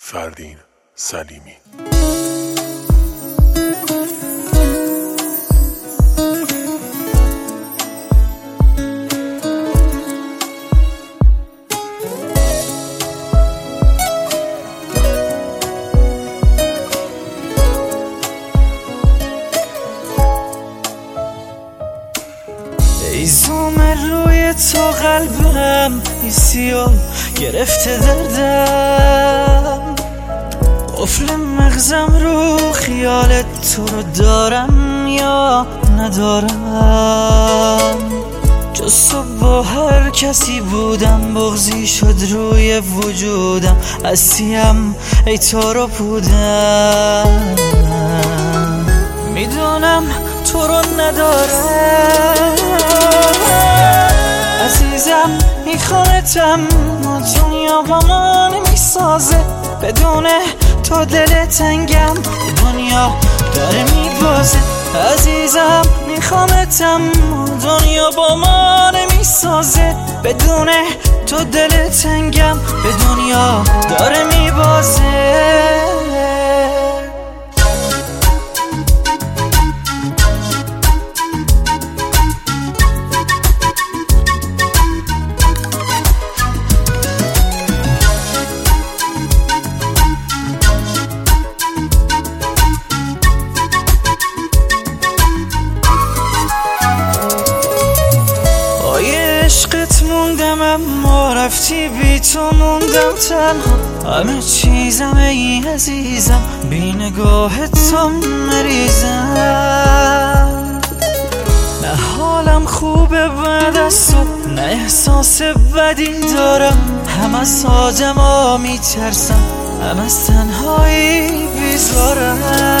فردین سلیمی. ای زوم روی تو قلبم ایسیو گرفته دردم، قفل مغزم رو خیالت تو رو دارم یا ندارم. جز تو با هر کسی بودم بغضی شد روی وجودم، هستیم ای تو رو بودم. میدونم تو رو ندارم عزیزم، میخوانتم و دنیا با ما نمیسازه. بدون تو دل تنگم، دنیا داره میبازه. عزیزم میخوانتم و دنیا با ما نمیسازه. بدون تو دل تنگم، به دنیا داره میبازه. عشقت موندم اما رفتی بی تو موندم تنها. همه چیزم ای عزیزم بی نگاه تو مریضم. نه حالم خوبه بعد از تو، نه احساس بدی دارم. هم از آدما میترسم، هم از تنهایی بیزارم.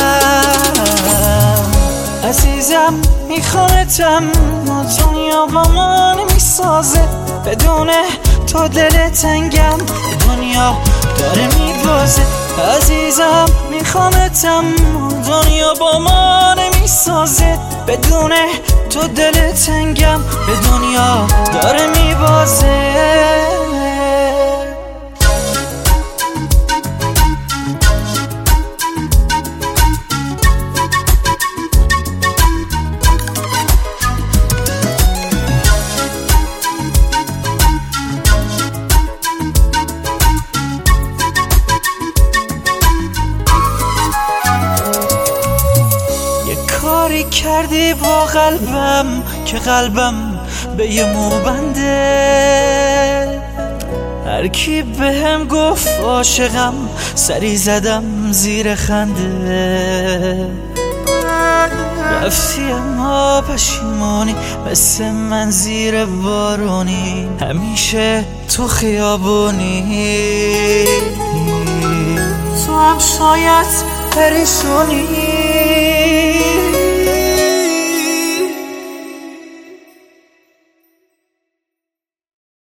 عزیزم میخوانتم و دنیا با ما نمیسازه. بدون تو دل تنگم، دنیا داره میبازه. عزیزم میخوانتم و دنیا با ما نمیسازه. بدون تو دل تنگم، به دنیا داره میبازه. کاری کردی با قلبم که قلبم به یه موبنده. هر کی بهم گفت عاشقم، سری زدم زیر خنده. رفتی اما پشیمانی، مثل من زیر بارونی. همیشه تو خیابونی، تو هم شاید پریشونی.